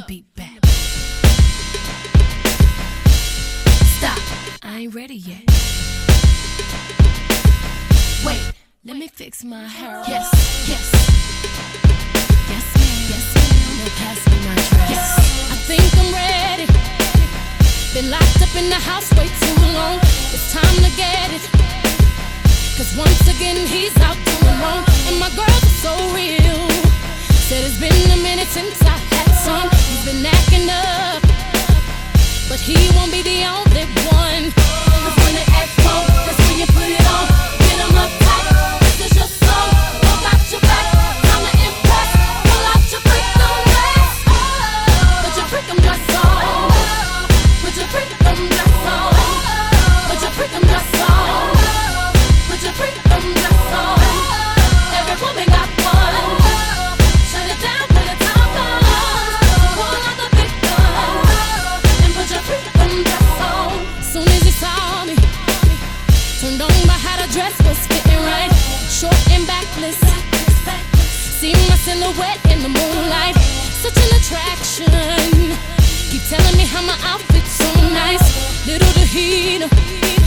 beat back. Stop, I ain't ready yet. Wait, let me fix my hair. Yes, yes. Yes, ma'am. Yes, ma'am. Now pass me my dress. Yes, I think I'm ready. Been locked up in the house way too long. It's time to get it. Cause once again he's out doing wrong. And my girls are so real. Said it's been a minute since I had some. He's been acting up, but he won't be the only one. Cause when they act wrong, that's when you put it on. Get him up tight, this is your song. Look out your back, time to impress. Pull out your freakum dress. Put your freakum dress on. Put your freakum dress on. Put your freakum dress on. Put your freakum dress on. Every woman got one. Shut it down when the time comes. Pull out the big gun and put your freakum dress on. Soon as he saw me, turned on by how the dress was fitting right. Short and backless, see my silhouette in the moonlight. Such an attraction. Keep telling me how my outfit's so nice. Little did he know,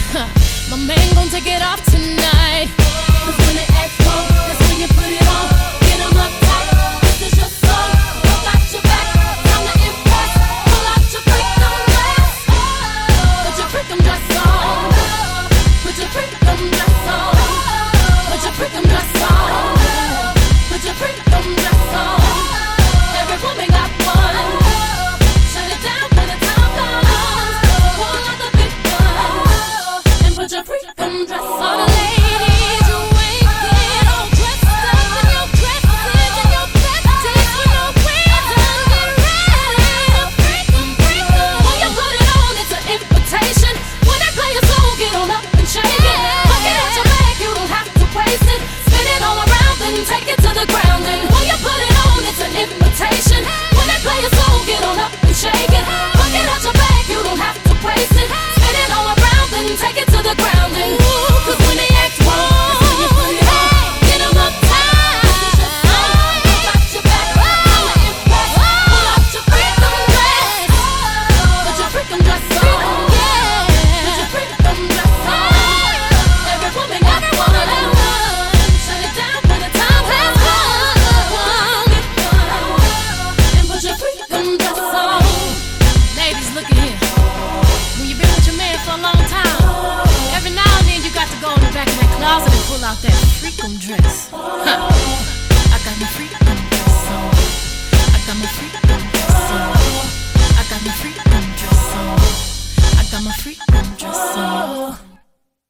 my man gon' take it off tonight. Cause when they act wrong, that's when you put it on. Get him up tight, this is your song. Look out your back, time to impress. Pull out your freakum dress. Put your freakum dress on. Put your freakum dress on. Put your freakum dress on. Put your freakum dress on. Every woman got one. Shut it down when the time comes. Pull out the big gun and put your freakum dress on. All the ladies, you ain't get all dressed up in your dresses and your besties with no reason. Get ready to freakum. When you put it on, it's an invitation. When they play a song, get on up and shake it. Fuck it out your bag, you don't have to waste it. Spin it all around, then take it to the ground. And when you put it on, it's an invitation. When they play a song, get on up and shake it. Fuck it out your bag, you don't have to waste it. Spin it all around, then take it to the ground. And cause when they act wrong, when you put it on, get them up tight. This is your song, look out your back, I'ma impress. Pull out your freakum dress. Put your freakum dress on. Put your freakum dress on. Every woman got one. Shut it down when the time has come. And put your freakum dress on. Ladies, look at here. When you've been with your man for a long time, every now and then you got to go in the back of that closet and pull out that freakum dress. I got my freakum dress on. I got my freakum dress on. I got my freakum dress on. I got my freakum dress on.